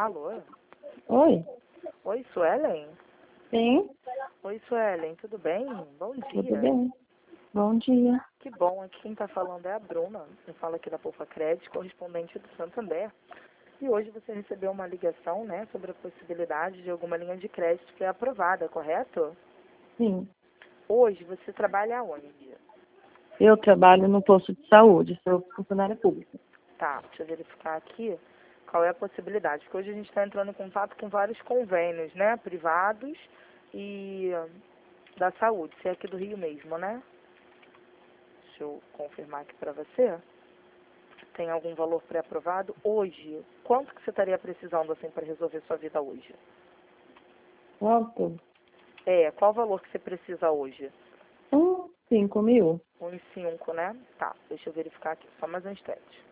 Alô? Oi? Oi, Suelen? Sim, Oi, Suelen, tudo bem? Bom tudo dia. bem. Bom dia. Que bom, aqui quem está falando é a Bruna. Eu falo aqui da Poupa Crédito, correspondente do Santander. E hoje você recebeu uma ligação, né, sobre a possibilidade de alguma linha de crédito que é aprovada, correto? Sim. Hoje você trabalha onde? Eu trabalho no posto de saúde, sou funcionária pública. Tá, deixa eu verificar aqui qual é a possibilidade. Porque hoje a gente está entrando em contato com vários convênios, né, privados e da saúde. Você é aqui do Rio mesmo, né? Deixa eu confirmar aqui para você. Tem algum valor pré-aprovado? Hoje, quanto que você estaria precisando assim para resolver sua vida hoje? Quanto? Qual valor que você precisa hoje? 5.000. 1,5, né? Tá, deixa eu verificar aqui, só mais um instante.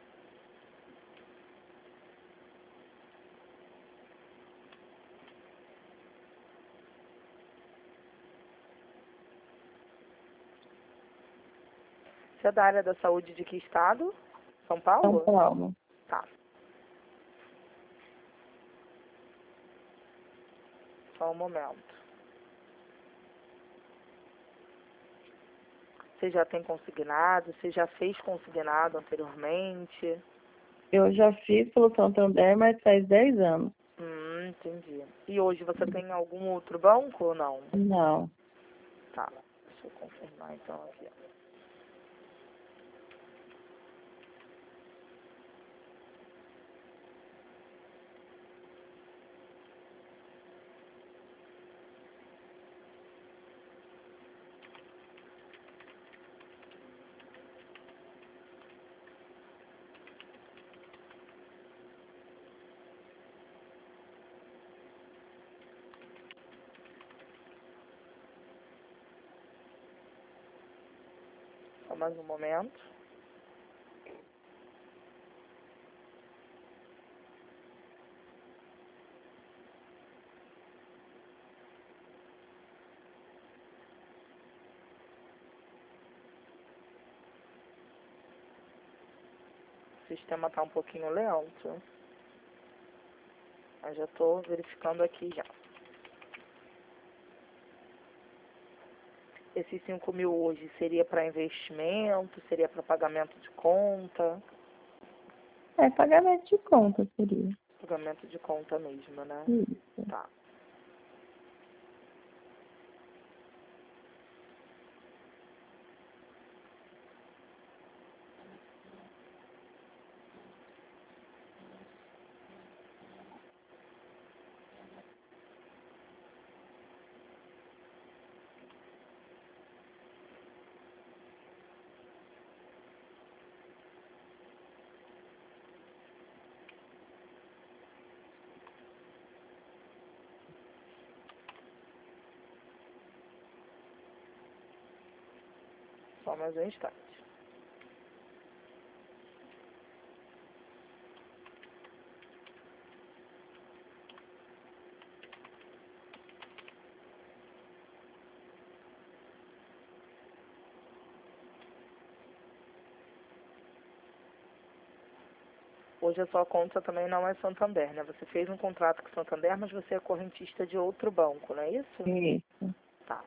Você é da área da saúde de que estado? São São Paulo? Paulo. Tá. Só um momento. Você já tem consignado? Você já fez consignado anteriormente? Eu já fiz pelo Santander, mas faz 10 anos. Entendi. E hoje você tem algum outro banco ou não? Não. Tá. Deixa eu confirmar então aqui. Só mais um momento. O sistema está um pouquinho lento. Mas já estou verificando aqui já. Esses 5.000 hoje seria para investimento? Seria para pagamento de conta? É pagamento de conta, seria. Pagamento de conta mesmo, né? Isso. Tá. Só mais um instante. Hoje a sua conta também não é Santander, né? Você fez um contrato com Santander, mas você é correntista de outro banco, não é isso? Isso. Tá.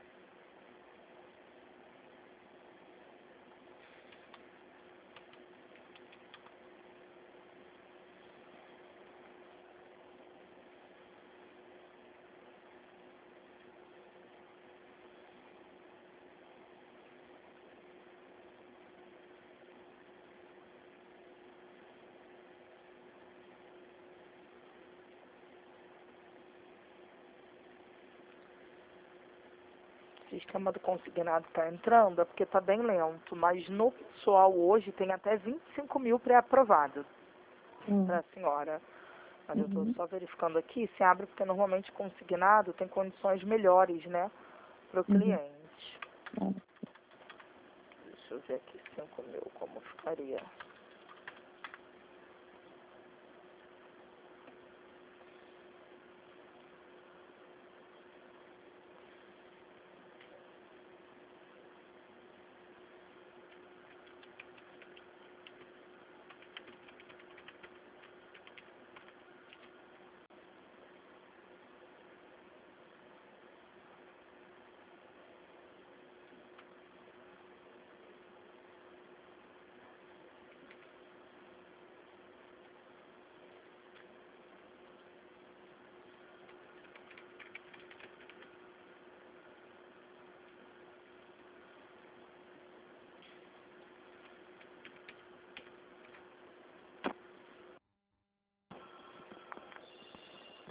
O sistema do consignado está entrando, é porque está bem lento, mas no pessoal hoje tem até 25.000 pré-aprovados para a senhora. Mas eu estou Uhum. só verificando aqui, se abre porque normalmente consignado tem condições melhores, né, para o Uhum. cliente. Deixa eu ver aqui, 5.000, como ficaria.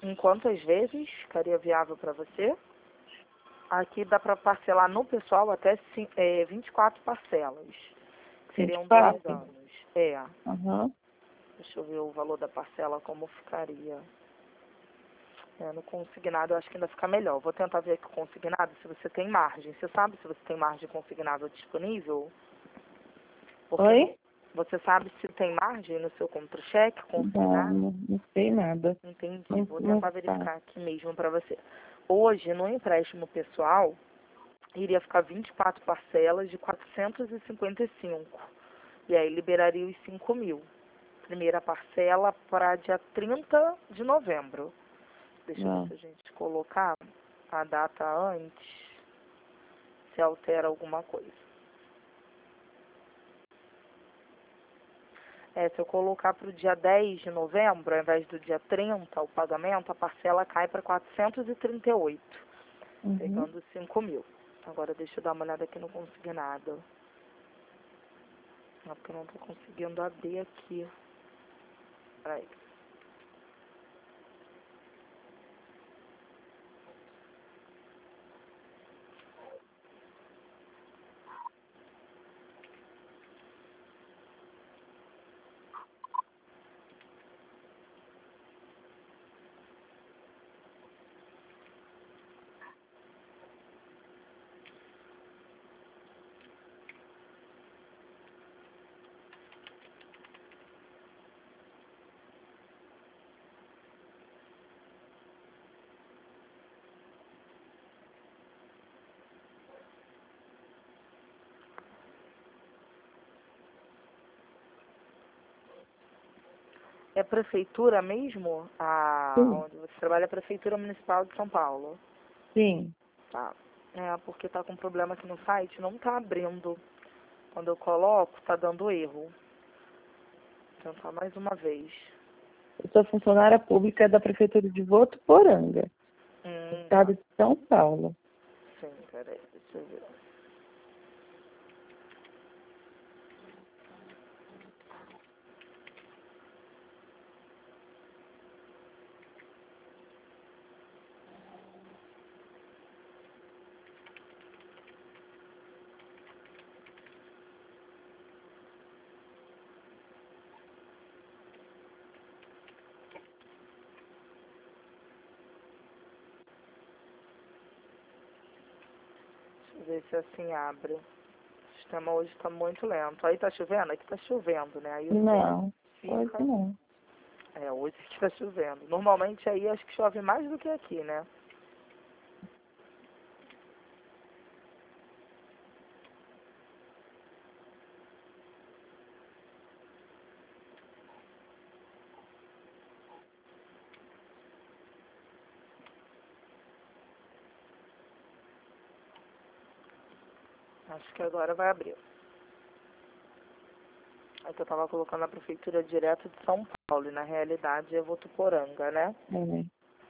Em quantas vezes ficaria viável para você? Aqui dá para parcelar no pessoal até 24 parcelas, que seriam 2 24? anos. Aham. Deixa eu ver o valor da parcela, como ficaria. No consignado eu acho que ainda fica melhor. Vou tentar ver aqui o consignado, se você tem margem. Você sabe se você tem margem consignado disponível? Porque Oi? você sabe se tem margem no seu contra-cheque Não, consignado? não sei nada. Entendi. Não, Vou não tentar tá. verificar aqui mesmo para você. Hoje, no empréstimo pessoal, iria ficar 24 parcelas de 455. E aí liberaria os 5.000. Primeira parcela para dia 30 de novembro. Deixa eu ver Não. se a gente colocar a data antes, se altera alguma coisa. Se eu colocar para o dia 10 de novembro, ao invés do dia 30, o pagamento, a parcela cai para 438, Uhum. pegando 5.000. Agora deixa eu dar uma olhada aqui no consignado. Não, porque eu não estou conseguindo abrir aqui. Peraí. É a prefeitura mesmo? Sim. Onde você trabalha é a Prefeitura Municipal de São Paulo. Sim. Tá. Porque tá com problema aqui no site, não tá abrindo. Quando eu coloco, tá dando erro. Vou tentar mais uma vez. Eu sou funcionária pública da Prefeitura de Votuporanga, Tá. estado de São Paulo. Sim, peraí, deixa eu ver. Deixa eu ver se assim abre. O sistema hoje tá muito lento. Aí tá chovendo? Aqui tá chovendo, né? Aí o tempo Não, hoje fica... não. Hoje que tá chovendo. Normalmente aí acho que chove mais do que aqui, né? Acho que agora vai abrir. É que eu tava colocando a prefeitura direto de São Paulo, e na realidade é Votuporanga, né? É.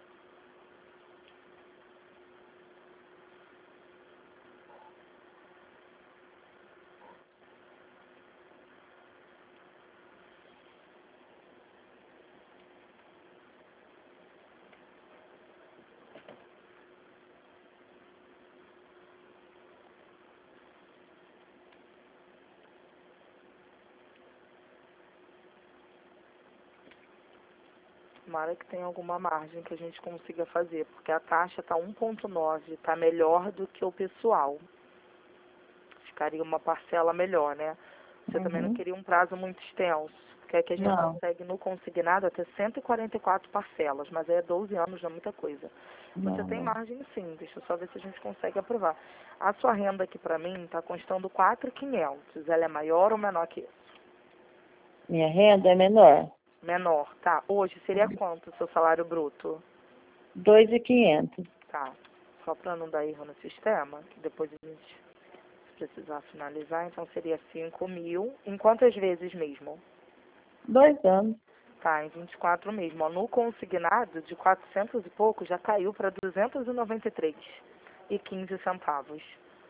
Tomara que tenha alguma margem que a gente consiga fazer, porque a taxa tá 1,9, tá melhor do que o pessoal. Ficaria uma parcela melhor, né? Você também não Uhum. queria um prazo muito extenso, porque aqui a gente Não, consegue no consignado até 144 parcelas, mas aí é 12 anos, não é muita coisa. Você não, tem não. margem sim, deixa eu só ver se a gente consegue aprovar. A sua renda aqui para mim está constando 4.500, ela é maior ou menor que isso? Minha renda é menor. Menor, tá. Hoje seria quanto o seu salário bruto? 2.500. Tá. Só para não dar erro no sistema, que depois a gente precisar finalizar, então seria 5.000. Em quantas vezes mesmo? 2 anos. Tá, em 24 mesmo. Ó, no consignado, de 400 e pouco, já caiu para 293,15 centavos.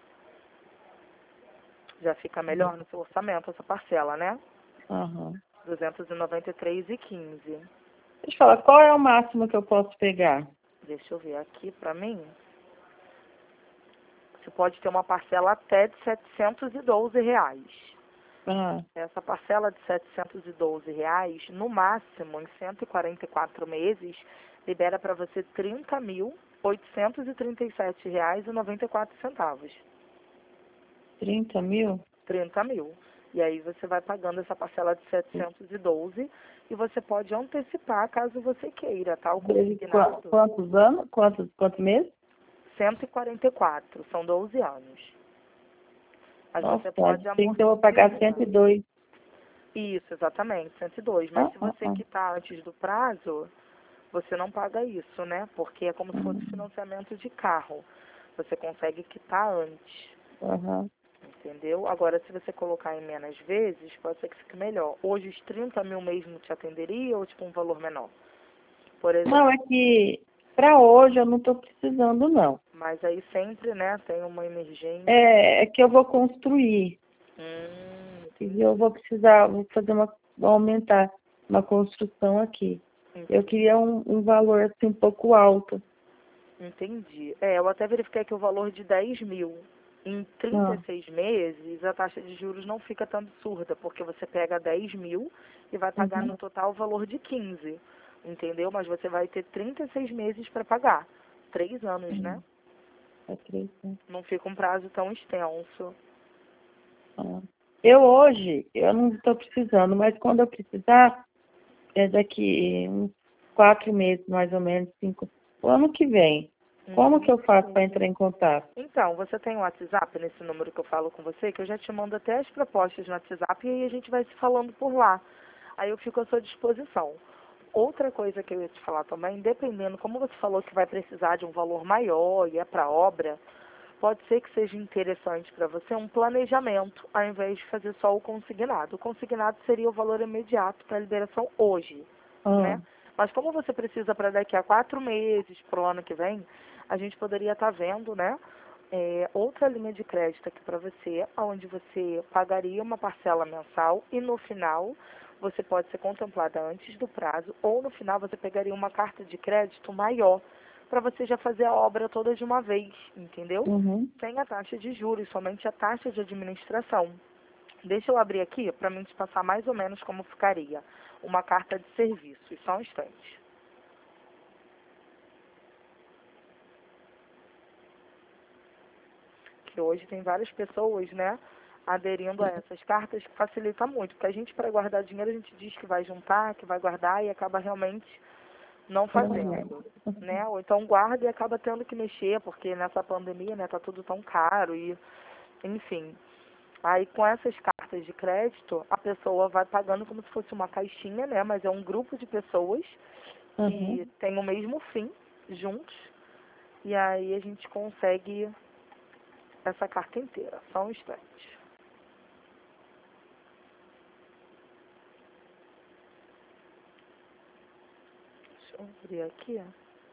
Já fica melhor no seu orçamento essa parcela, né? Aham. 293,15. Deixa eu falar, qual é o máximo que eu posso pegar? Deixa eu ver aqui para mim. Você pode ter uma parcela até de R$ 712. Ah, Essa parcela de R$ 712, no máximo, em 144 meses, libera para você R$ 30.837,94. 30 mil? 30 mil. E aí você vai pagando essa parcela de 712 e você pode antecipar caso você queira, tá? O consignado. Quantos anos? Quantos meses? 144, são 12 anos. Mas Nossa, você pode tem que eu vou pagar amortizar. 102. Isso, exatamente, 102. Mas se você quitar antes do prazo, você não paga isso, né? Porque é como se fosse financiamento de carro. Você consegue quitar antes. Aham. Entendeu? Agora, se você colocar em menos vezes, pode ser que fique melhor. Hoje, os 30 mil mesmo te atenderia ou, tipo, um valor menor? Por exemplo. Não, é que para hoje eu não estou precisando, não. Mas aí sempre, né, tem uma emergência. É que eu vou construir. E eu vou precisar, vou aumentar uma construção aqui. Eu queria um valor assim um pouco alto. Entendi. Eu até verifiquei aqui o valor de 10 mil. Em 36 meses, a taxa de juros não fica tão absurda, porque você pega 10 mil e vai pagar no total o valor de 15, entendeu? Mas você vai ter 36 meses para pagar. 3 anos, né? É 3, né? Não fica um prazo tão extenso. Eu não estou precisando, mas quando eu precisar, é daqui uns 4 meses, mais ou menos, 5, o ano que vem. Como que eu faço para entrar em contato? Então, você tem o WhatsApp nesse número que eu falo com você, que eu já te mando até as propostas no WhatsApp e aí a gente vai se falando por lá. Aí eu fico à sua disposição. Outra coisa que eu ia te falar também, dependendo, como você falou que vai precisar de um valor maior e é para obra, pode ser que seja interessante para você um planejamento, ao invés de fazer só o consignado. O consignado seria o valor imediato para a liberação hoje, né? Mas como você precisa para daqui a 4 meses, para o ano que vem, a gente poderia estar vendo, né? Outra linha de crédito aqui para você, onde você pagaria uma parcela mensal e no final você pode ser contemplada antes do prazo ou no final você pegaria uma carta de crédito maior para você já fazer a obra toda de uma vez, entendeu? Sem a taxa de juros, somente a taxa de administração. Deixa eu abrir aqui para mim te passar mais ou menos como ficaria uma carta de serviço. Só um instante. Que hoje tem várias pessoas, né, aderindo a essas cartas, que facilita muito. Porque a gente, para guardar dinheiro, a gente diz que vai juntar, que vai guardar e acaba realmente não fazendo, né? Ou então guarda e acaba tendo que mexer, porque nessa pandemia, né, tá tudo tão caro e, enfim. Aí com essas cartas de crédito, a pessoa vai pagando como se fosse uma caixinha, né? Mas é um grupo de pessoas que tem o mesmo fim juntos. E aí a gente consegue essa carta inteira. Só um instante. Deixa eu abrir aqui.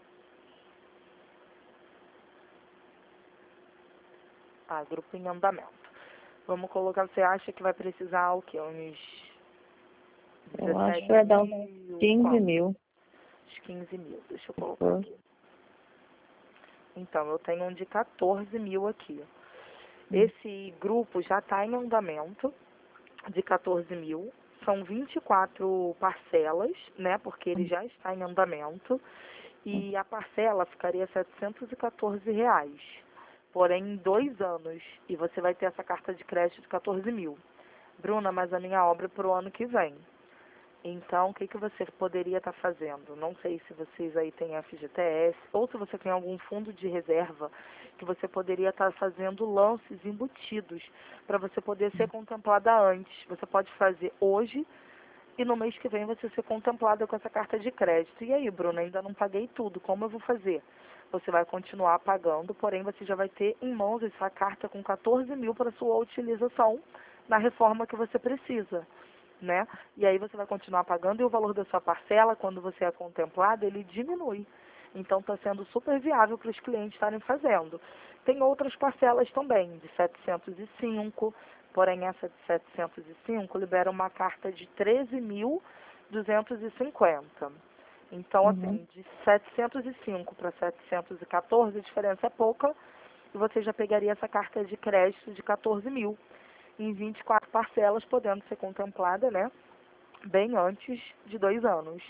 Grupo em andamento. Vamos colocar, você acha que vai precisar o quê? Uns Eu acho 17 que vai dar uns mil? 15 mil. Uns 15 mil. Deixa eu colocar aqui. Então, eu tenho um de 14 mil aqui. Esse grupo já está em andamento de 14 mil. São 24 parcelas, né? Porque ele já está em andamento. E a parcela ficaria R$ 714. Porém, em 2 anos. E você vai ter essa carta de crédito de 14 mil. Bruna, mas a minha obra é para o ano que vem. Então, o que você poderia estar fazendo? Não sei se vocês aí têm FGTS ou se você tem algum fundo de reserva que você poderia estar fazendo lances embutidos para você poder ser contemplada antes. Você pode fazer hoje e no mês que vem você ser contemplada com essa carta de crédito. E aí, Bruna, ainda não paguei tudo, como eu vou fazer? Você vai continuar pagando, porém você já vai ter em mãos essa carta com 14 mil para sua utilização na reforma que você precisa, né? E aí você vai continuar pagando e o valor da sua parcela, quando você é contemplado, ele diminui. Então está sendo super viável para os clientes estarem fazendo. Tem outras parcelas também, de 705, porém essa de 705 libera uma carta de 13.250. Então, assim, de 705 para 714, a diferença é pouca, e você já pegaria essa carta de crédito de 14 mil, em 24 parcelas, podendo ser contemplada, né, bem antes de 2 anos.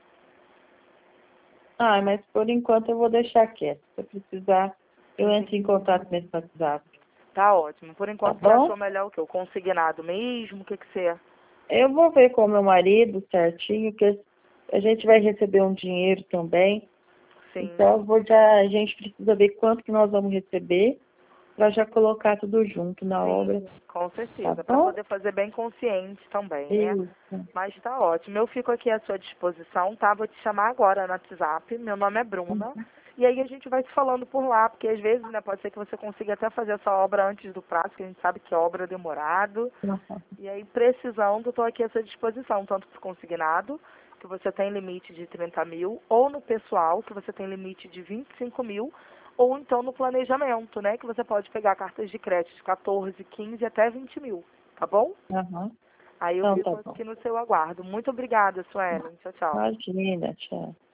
Ah, mas por enquanto eu vou deixar quieto. Se eu precisar, eu entro em contato nesse WhatsApp. Tá ótimo. Por enquanto, Tá você bom? achou melhor o quê? O consignado mesmo? O que que você... Eu vou ver com o meu marido certinho, que a gente vai receber um dinheiro também. Sim. Então a gente precisa ver quanto que nós vamos receber para já colocar tudo junto na obra. Com certeza. Tá Para bom? poder fazer bem consciente também, né? Isso. Mas tá ótimo. Eu fico aqui à sua disposição, tá? Vou te chamar agora no WhatsApp. Meu nome é Bruna. E aí a gente vai se falando por lá, porque às vezes, né, pode ser que você consiga até fazer essa obra antes do prazo, que a gente sabe que obra é demorado. E aí, precisando, estou aqui à sua disposição, tanto para o consignado, que você tem limite de 30 mil, ou no pessoal, que você tem limite de 25 mil, ou então no planejamento, né, que você pode pegar cartas de crédito de 14, 15 até 20 mil, tá bom? Aham. Aí eu Então fico tá bom. aqui no seu aguardo. Muito obrigada, Suelen. Tchau, tchau. Imagina, tchau.